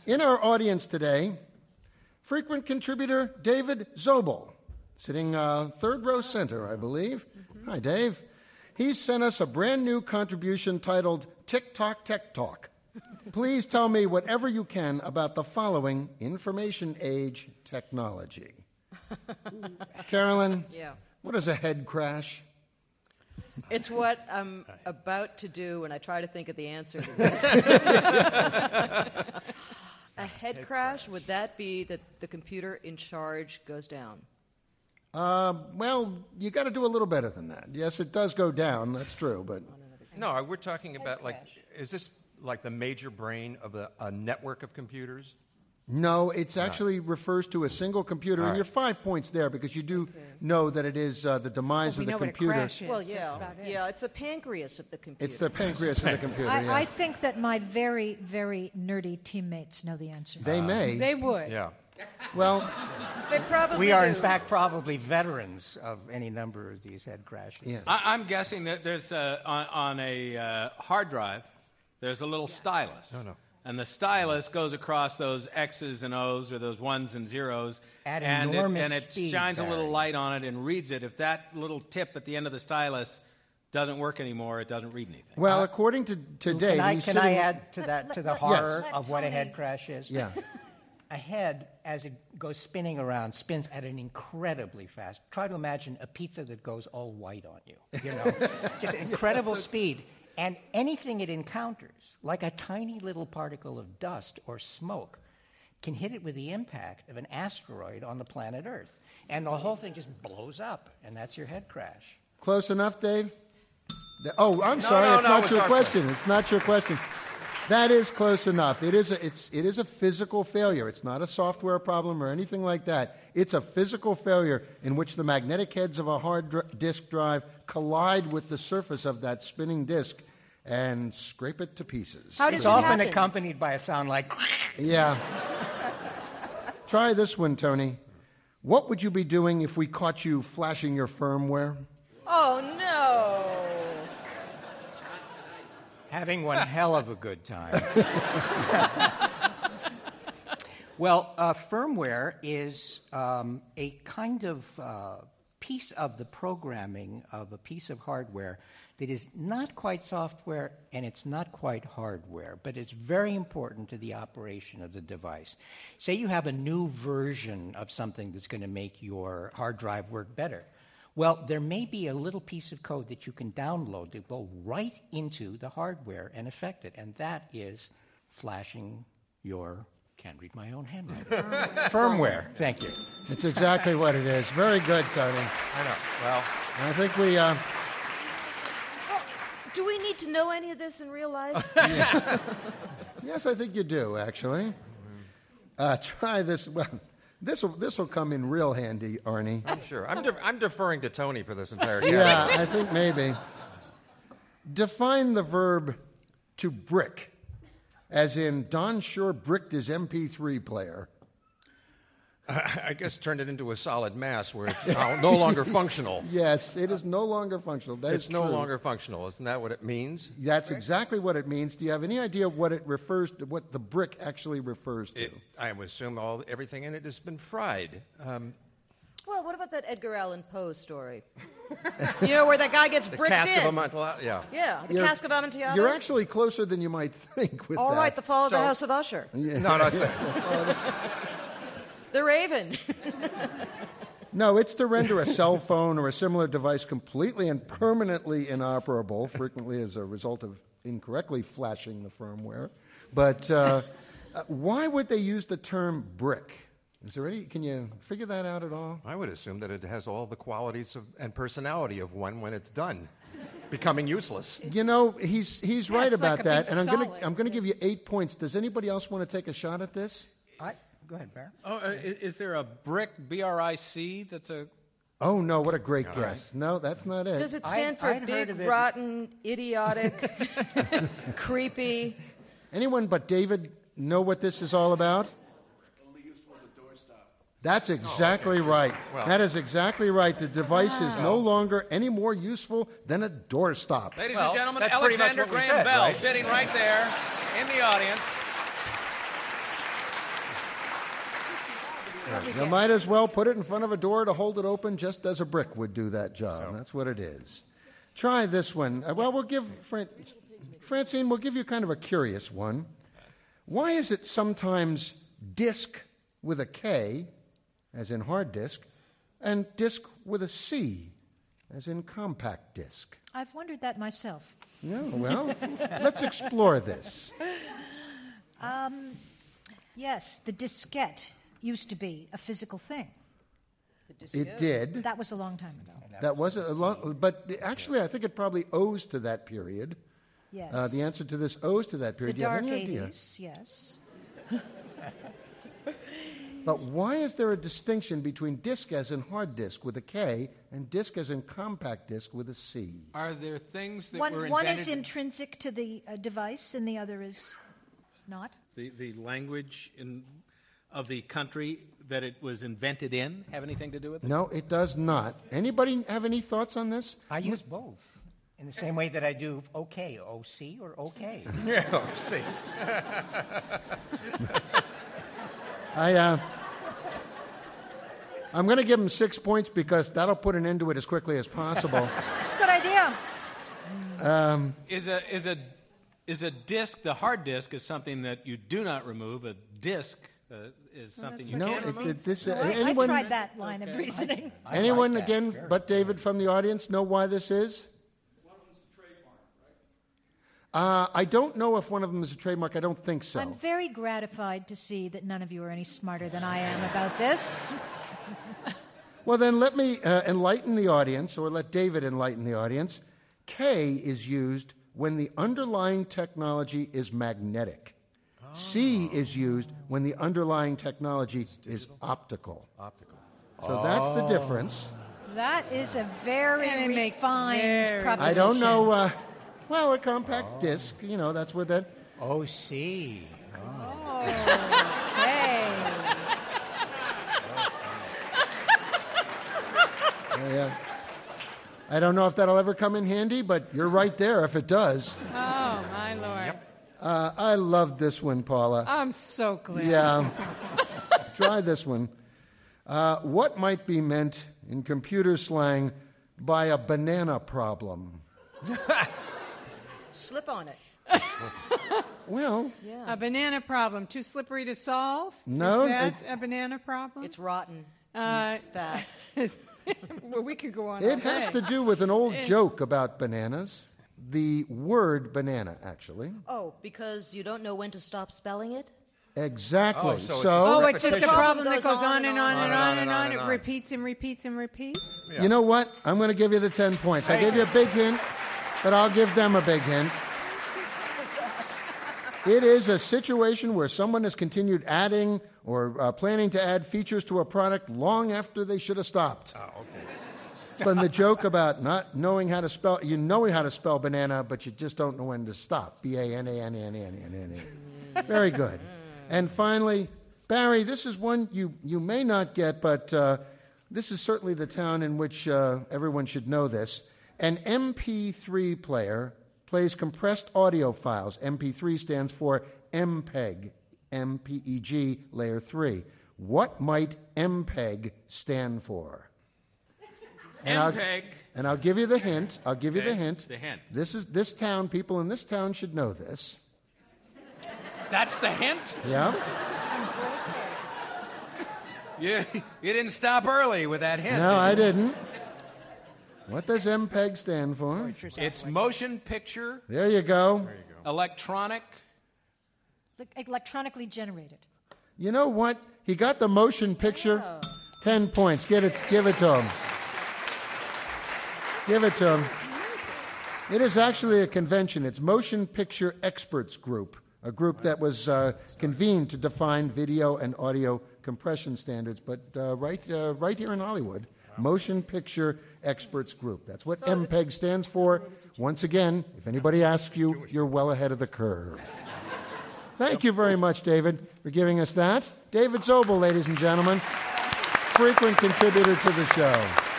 In our audience today, frequent contributor David Zobel, sitting third row center, I believe. Hi, Dave. He's sent us a brand new contribution titled TikTok Tech Talk. Please tell me whatever you can about the following information age technology. Carolyn, what is a head crash? It's what I'm about to do when I try to think of the answer to this. A head crash, would that be that the computer in charge goes down? Well, you got to do a little better than that. Yes, it does go down. That's true, but no, we're talking about is this like the major brain of a network of computers? No, it's actually refers to a single computer, and you're 5 points there because you do know that it is the demise of the computer. Well, yeah, it's the pancreas of the computer. It's the pancreas of the computer. I think that my very, very nerdy teammates know the answer. They may. They would. Yeah. Well, they probably we are do. in fact probably veterans of any number of these head crashes. Yes. I'm guessing that there's on a hard drive, there's a little stylus. No. And the stylus goes across those X's and O's or those ones and zeros, At and enormous it speed, shines a little Barry. light on it and reads it. If that little tip at the end of the stylus doesn't work anymore, it doesn't read anything. Well, according to Dave, Can I add to that, to the horror of what a head crash is? Yeah. A head, as it goes spinning around, spins at an incredibly fast. Try to imagine a pizza that goes all white on you. You know, just incredible speed. And anything it encounters, like a tiny little particle of dust or smoke, can hit it with the impact of an asteroid on the planet Earth. And the whole thing just blows up, and that's your head crash. Close enough, Dave? Oh, I'm sorry. It's not your question. It's not your question. That is close enough. It is a physical failure. It's not a software problem or anything like that. It's a physical failure in which the magnetic heads of a hard disk drive collide with the surface of that spinning disk and scrape it to pieces. It's often accompanied by a sound like... Yeah. Try this one, Tony. What would you be doing if we caught you flashing your firmware? Oh, no. Having one hell of a good time. Well, firmware is a kind of piece of the programming of a piece of hardware that is not quite software and it's not quite hardware, but it's very important to the operation of the device. Say you have a new version of something that's going to make your hard drive work better. Well, there may be a little piece of code that you can download to go right into the hardware and affect it, and that is flashing your, can't read my own handwriting, firmware. Thank you. It's exactly what it is. Very good, Tony. I know. Well, I think we... Do we need to know any of this in real life? Yes, I think you do, actually. Try this. Well, this will come in real handy, Arnie. I'm sure. I'm deferring to Tony for this entire category. Yeah, I think maybe. Define the verb to brick, as in Don Shore bricked his MP3 player. I guess turned it into a solid mass where it's no longer functional. Yes, it is no longer functional. It's no longer functional. Isn't that what it means? That's exactly what it means. Do you have any idea what it refers to, what the brick actually refers to? I would assume everything in it has been fried. Well, what about that Edgar Allan Poe story? You know, where that guy gets bricked cask in. of Amontillado, yeah. Yeah, the cask of Amontillado. You're actually closer than you might think with All that. right, the fall of the House of Usher. Yeah. No, it's The Raven. No, it's to render a cell phone or a similar device completely and permanently inoperable, frequently as a result of incorrectly flashing the firmware. But why would they use the term brick? Can you figure that out at all? I would assume that it has all the qualities and personality of one when it's done, becoming useless. You know, he's right it's about like a that, big and solid. I'm going to give you 8 points. Does anybody else want to take a shot at this? Go ahead, Barry. Oh, is there a brick, B-R-I-C, that's a... Oh, no, what a great guess. No, that's not it. Does it stand for I'd heard big, of it. rotten, idiotic, creepy? Anyone but David know what this is all about? Only useful as a doorstop. That's exactly right. Well- That is exactly right. The device is no longer any more useful than a doorstop. Ladies Well, and gentlemen, that's pretty much Alexander what we Graham said, Bell, right? sitting right there in the audience. You might as well put it in front of a door to hold it open just as a brick would do that job. That's what it is. Try this one. Well, we'll give Francine, we'll give you kind of a curious one. Why is it sometimes disk with a K, as in hard disk, and disk with a C, as in compact disc? I've wondered that myself. Yeah, well, let's explore this. Yes, the diskette used to be a physical thing. It did. That was a long time ago. That was a long, but actually, I think it probably owes to that period. Yes. The answer to this owes to that The period. Do you have dark any idea? 80s, yes. But why is there a distinction between disk as in hard disk with a K and disk as in compact disk with a C? Are there things that were invented? One is intrinsic to the device and the other is not? The language of the country that it was invented in have anything to do with it? No, it does not. Anybody have any thoughts on this? I use both in the same way that I do OK, OC or OK. Yeah, see. I'm going to give him 6 points because that'll put an end to it as quickly as possible. It's a good idea. Is a disk, the hard disk, is something that you do not remove. A disk is something you can't remove. I tried that line of reasoning. Anyone, like that, again, but David from the audience, know why this is? One of them's a trademark, right? I don't know if one of them is a trademark. I don't think so. I'm very gratified to see that none of you are any smarter than I am about this. Well, then let me enlighten the audience, or let David enlighten the audience. K is used when the underlying technology is magnetic. C is used when the underlying technology is optical. So that's the difference. That is a very And it makes refined very- proposition. I don't know. Well, a compact disc, that's where that. OC. Okay. Yeah. I don't know if that'll ever come in handy, but you're right there if it does. Oh, my Lord. I loved this one, Paula. I'm so glad. Yeah. Try this one. What might be meant in computer slang by a banana problem? Slip on it. Well, A banana problem. Too slippery to solve? No, Is that a banana problem? It's rotten. Fast. Well, we could go on. it all has day. to do with an old joke about bananas. The word banana, actually. Oh, because you don't know when to stop spelling it? Exactly. Oh, so it's Oh, it's just a repetition. problem that goes on and on and on and on. and It on. repeats and repeats and repeats. You know what? I'm going to give you the 10 points. I gave you a big hint, but I'll give them a big hint. It is a situation where someone has continued adding or planning to add features to a product long after they should have stopped. Oh, okay. From the joke about not knowing how to spell, you know how to spell banana, but you just don't know when to stop. B-A-N-A-N-A-N-A-N-A. Very good. And finally, Barry, this is one you may not get, but this is certainly the town in which everyone should know this. An MP3 player plays compressed audio files. MP3 stands for MPEG, M-P-E-G, layer 3. What might MPEG stand for? MPEG. And I'll give you the hint. I'll give you the Okay, hint. the hint. This town, people in this town should know this. That's the hint? Yeah? You didn't stop early with that hint. No, did I you? didn't. What does MPEG stand for? It's motion picture, There you go. electronic. Electronically generated. You know what? He got the motion picture. 10 points. Give it to him. Give it to him. It is actually a convention. It's Motion Picture Experts Group, a group that was convened to define video and audio compression standards, but right here in Hollywood, Motion Picture Experts Group. That's what MPEG stands for. Once again, if anybody asks you, you're well ahead of the curve. Thank you very much, David, for giving us that. David Zobel, ladies and gentlemen, frequent contributor to the show.